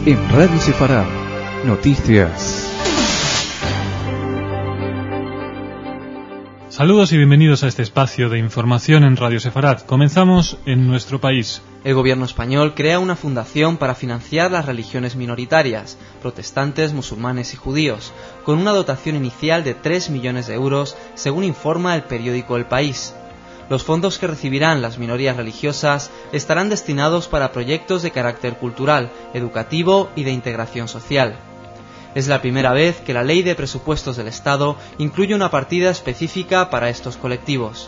En Radio Sefarad, noticias. Saludos y bienvenidos a este espacio de información en Radio Sefarad. Comenzamos en nuestro país. El gobierno español crea una fundación para financiar las religiones minoritarias, protestantes, musulmanes y judíos, con una dotación inicial de 3 millones de euros, según informa el periódico El País. Los fondos que recibirán las minorías religiosas estarán destinados para proyectos de carácter cultural, educativo y de integración social. Es la primera vez que la Ley de Presupuestos del Estado incluye una partida específica para estos colectivos.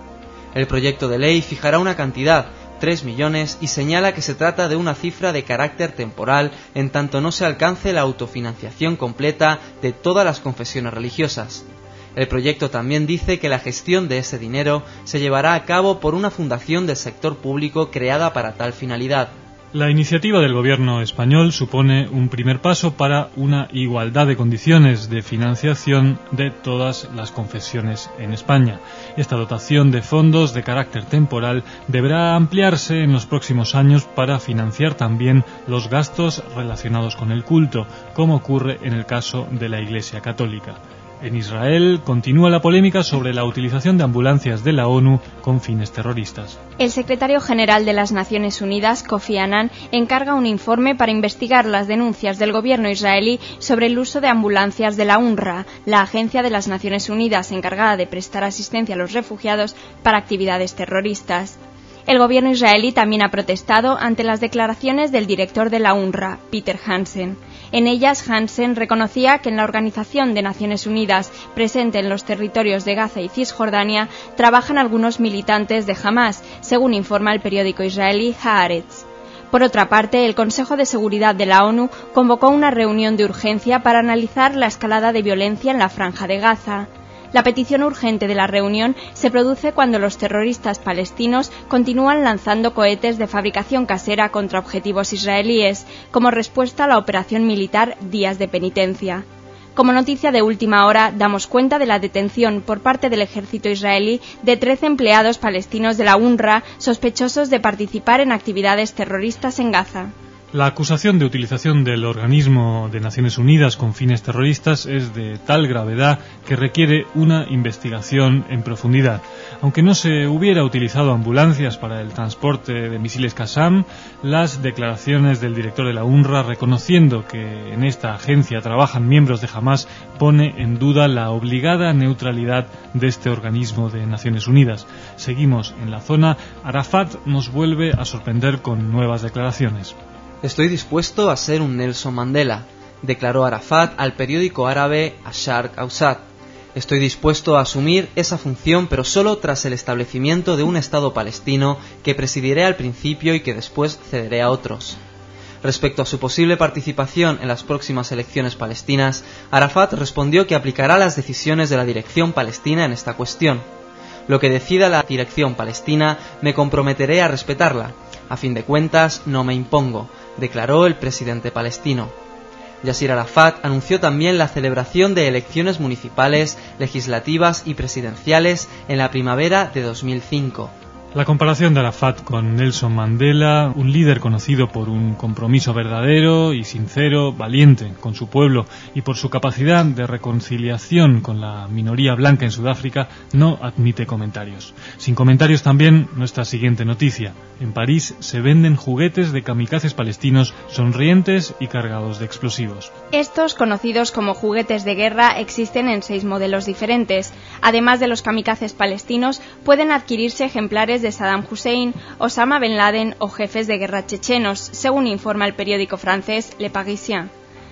El proyecto de ley fijará una cantidad, 3 millones, y señala que se trata de una cifra de carácter temporal en tanto no se alcance la autofinanciación completa de todas las confesiones religiosas. El proyecto también dice que la gestión de ese dinero se llevará a cabo por una fundación del sector público creada para tal finalidad. La iniciativa del gobierno español supone un primer paso para una igualdad de condiciones de financiación de todas las confesiones en España. Esta dotación de fondos de carácter temporal deberá ampliarse en los próximos años para financiar también los gastos relacionados con el culto, como ocurre en el caso de la Iglesia Católica. En Israel continúa la polémica sobre la utilización de ambulancias de la ONU con fines terroristas. El secretario general de las Naciones Unidas, Kofi Annan, encarga un informe para investigar las denuncias del gobierno israelí sobre el uso de ambulancias de la UNRWA, la agencia de las Naciones Unidas encargada de prestar asistencia a los refugiados para actividades terroristas. El gobierno israelí también ha protestado ante las declaraciones del director de la UNRWA, Peter Hansen. En ellas, Hansen reconocía que en la Organización de Naciones Unidas, presente en los territorios de Gaza y Cisjordania, trabajan algunos militantes de Hamás, según informa el periódico israelí Haaretz. Por otra parte, el Consejo de Seguridad de la ONU convocó una reunión de urgencia para analizar la escalada de violencia en la Franja de Gaza. La petición urgente de la reunión se produce cuando los terroristas palestinos continúan lanzando cohetes de fabricación casera contra objetivos israelíes, como respuesta a la operación militar Días de Penitencia. Como noticia de última hora, damos cuenta de la detención por parte del ejército israelí de 13 empleados palestinos de la UNRWA sospechosos de participar en actividades terroristas en Gaza. La acusación de utilización del organismo de Naciones Unidas con fines terroristas es de tal gravedad que requiere una investigación en profundidad. Aunque no se hubiera utilizado ambulancias para el transporte de misiles Qassam, las declaraciones del director de la UNRWA reconociendo que en esta agencia trabajan miembros de Hamás pone en duda la obligada neutralidad de este organismo de Naciones Unidas. Seguimos en la zona. Arafat nos vuelve a sorprender con nuevas declaraciones. Estoy dispuesto a ser un Nelson Mandela, declaró Arafat al periódico árabe Asharq Awsat. Estoy dispuesto a asumir esa función, pero solo tras el establecimiento de un Estado palestino que presidiré al principio y que después cederé a otros. Respecto a su posible participación en las próximas elecciones palestinas, Arafat respondió que aplicará las decisiones de la dirección palestina en esta cuestión. Lo que decida la dirección palestina, me comprometeré a respetarla. A fin de cuentas, no me impongo, declaró el presidente palestino. Yasir Arafat anunció también la celebración de elecciones municipales, legislativas y presidenciales en la primavera de 2005. La comparación de Arafat con Nelson Mandela, un líder conocido por un compromiso verdadero y sincero, valiente con su pueblo y por su capacidad de reconciliación con la minoría blanca en Sudáfrica, no admite comentarios. Sin comentarios también nuestra siguiente noticia. En París se venden juguetes de kamikazes palestinos sonrientes y cargados de explosivos. Estos, conocidos como juguetes de guerra, existen en 6 modelos diferentes. Además de los kamikazes palestinos, pueden adquirirse ejemplares de Saddam Hussein, Osama Ben Laden o jefes de guerra chechenos, según informa el periódico francés Le Parisien.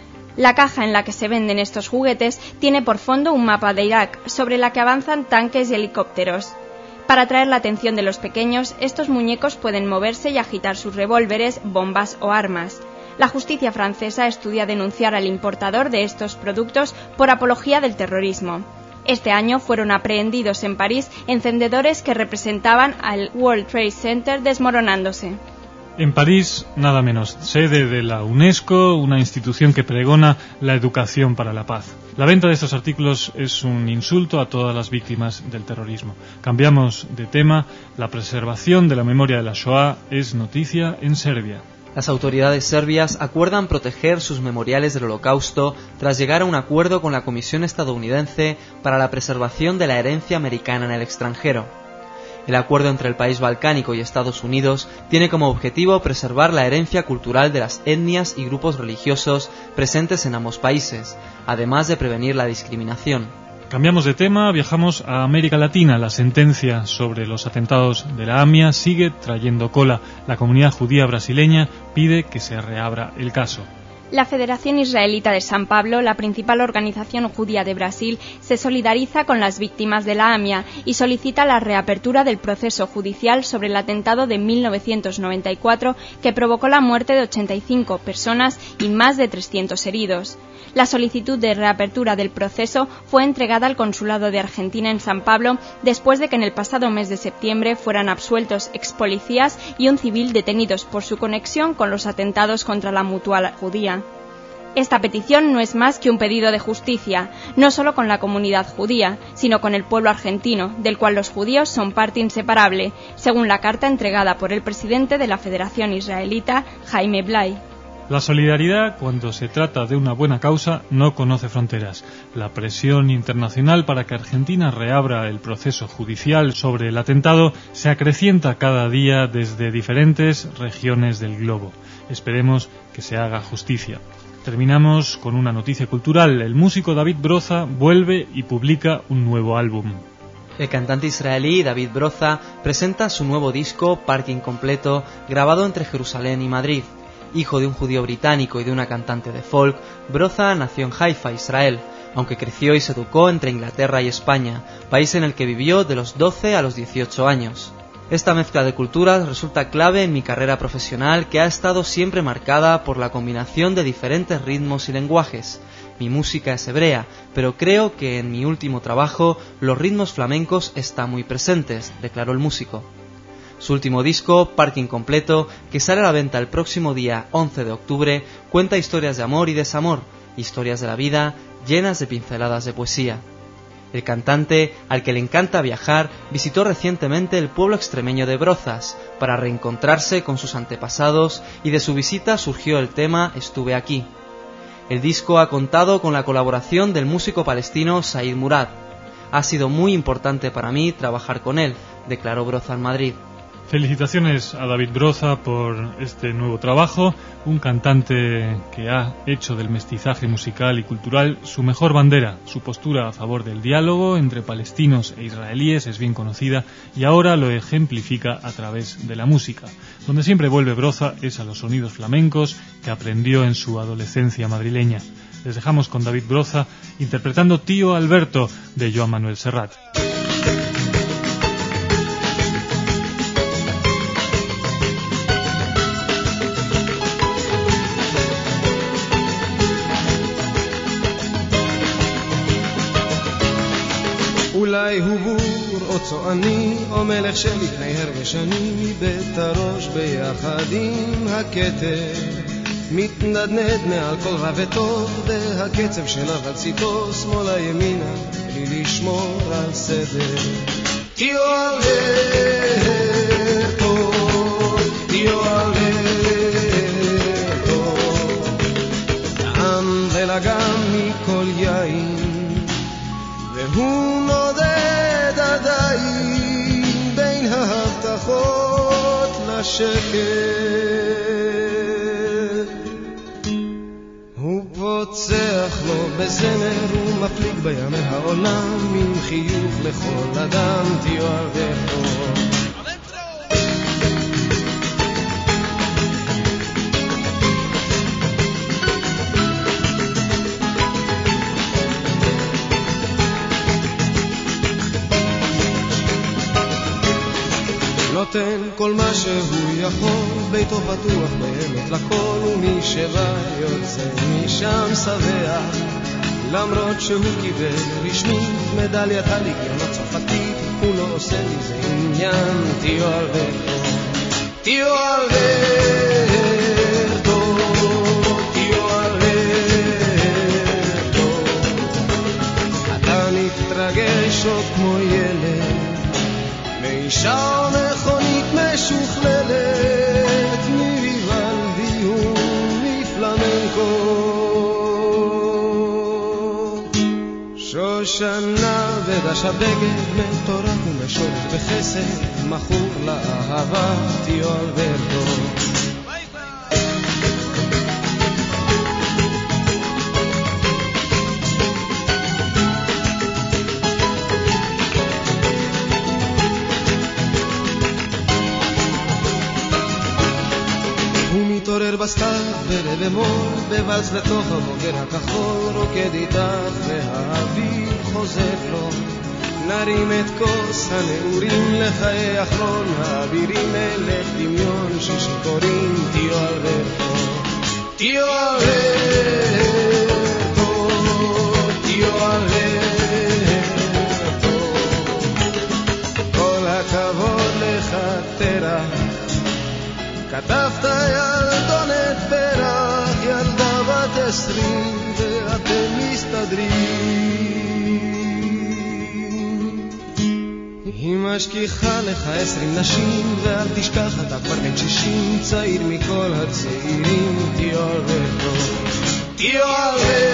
La caja en la que se venden estos juguetes tiene por fondo un mapa de Irak, sobre la que avanzan tanques y helicópteros. Para atraer la atención de los pequeños, estos muñecos pueden moverse y agitar sus revólveres, bombas o armas. La justicia francesa estudia denunciar al importador de estos productos por apología del terrorismo. Este año fueron aprehendidos en París encendedores que representaban al World Trade Center desmoronándose. En París, nada menos, sede de la UNESCO, una institución que pregona la educación para la paz. La venta de estos artículos es un insulto a todas las víctimas del terrorismo. Cambiamos de tema. La preservación de la memoria de la Shoah es noticia en Serbia. Las autoridades serbias acuerdan proteger sus memoriales del Holocausto tras llegar a un acuerdo con la Comisión estadounidense para la preservación de la herencia americana en el extranjero. El acuerdo entre el país balcánico y Estados Unidos tiene como objetivo preservar la herencia cultural de las etnias y grupos religiosos presentes en ambos países, además de prevenir la discriminación. Cambiamos de tema, viajamos a América Latina. La sentencia sobre los atentados de la AMIA sigue trayendo cola. La comunidad judía brasileña pide que se reabra el caso. La Federación Israelita de San Pablo, la principal organización judía de Brasil, se solidariza con las víctimas de la AMIA y solicita la reapertura del proceso judicial sobre el atentado de 1994 que provocó la muerte de 85 personas y más de 300 heridos. La solicitud de reapertura del proceso fue entregada al Consulado de Argentina en San Pablo después de que en el pasado mes de septiembre fueran absueltos expolicías y un civil detenidos por su conexión con los atentados contra la Mutual judía. Esta petición no es más que un pedido de justicia, no solo con la comunidad judía, sino con el pueblo argentino, del cual los judíos son parte inseparable, según la carta entregada por el presidente de la Federación Israelita, Jaime Blay. La solidaridad, cuando se trata de una buena causa, no conoce fronteras. La presión internacional para que Argentina reabra el proceso judicial sobre el atentado se acrecienta cada día desde diferentes regiones del globo. Esperemos que se haga justicia. Terminamos con una noticia cultural. El músico David Broza vuelve y publica un nuevo álbum. El cantante israelí David Broza presenta su nuevo disco, Parking Completo, grabado entre Jerusalén y Madrid. Hijo de un judío británico y de una cantante de folk, Broza nació en Haifa, Israel, aunque creció y se educó entre Inglaterra y España, país en el que vivió de los 12 a los 18 años. Esta mezcla de culturas resulta clave en mi carrera profesional, que ha estado siempre marcada por la combinación de diferentes ritmos y lenguajes. Mi música es hebrea, pero creo que en mi último trabajo los ritmos flamencos están muy presentes, declaró el músico. Su último disco, Parking Completo, que sale a la venta el próximo día 11 de octubre, cuenta historias de amor y desamor, historias de la vida llenas de pinceladas de poesía. El cantante, al que le encanta viajar, visitó recientemente el pueblo extremeño de Brozas para reencontrarse con sus antepasados, y de su visita surgió el tema Estuve aquí. El disco ha contado con la colaboración del músico palestino Said Murad. Ha sido muy importante para mí trabajar con él, declaró Broza en Madrid. Felicitaciones a David Broza por este nuevo trabajo, un cantante que ha hecho del mestizaje musical y cultural su mejor bandera. Su postura a favor del diálogo entre palestinos e israelíes es bien conocida y ahora lo ejemplifica a través de la música. Donde siempre vuelve Broza es a los sonidos flamencos que aprendió en su adolescencia madrileña. Les dejamos con David Broza interpretando Tío Alberto de Joan Manuel Serrat. אולי הוא בור או צועני או מלך שלפני הרבה שנים מבית הראש ביחד עם הכתר מתנדנד מעל כל רע וטוב והקצב של הרציתו שמאלה ימינה בלי לשמור על סדר תיו אלברטו תיו אלברטו טעם ולגם מכל יין והוא נודד עדיין בין ההבטחות לשקר הוא פוצח לו בזמר ומפליג בימי העולם עם חיוך לכל אדם תיו אלברטו נותן כל מה שהוא יכול ביתו פתוח באמת לכל ומי שבא יוצא משם שבע למרות שהוא קיבל רשמית מדליית הליגיון הצרפתית הוא לא עושה מזה עניין תיו אלברטו תיו אלברטו תיו אלברטו אתה מתרגש עוד כמו ילד מאישה מכונית משוכללת מריבלדי שנה ודש הבגד מטורף ומשולת בחסד מכור לאהבה תיו אלברטו מתעורר בסתיו ברבע מול בבלס לתוך הבוגר הכחול רוקד איתך והאביב חוזר לו נרים את כוס הנעורים לחיי אחרון האבירים מלך דמיון ששיכורים תיו אלברטו תיו אלברטו תיו אלברטו כל הכבוד לך תרח כתבת ילדונת פרח, ילדה בת 20 ואתם מסתדרים. היא משכיחה לך 20 נשים ואל תשכח אתה כבר בן 60 צעיר מכל הצעירים תיו אלברטו תיו אלברטו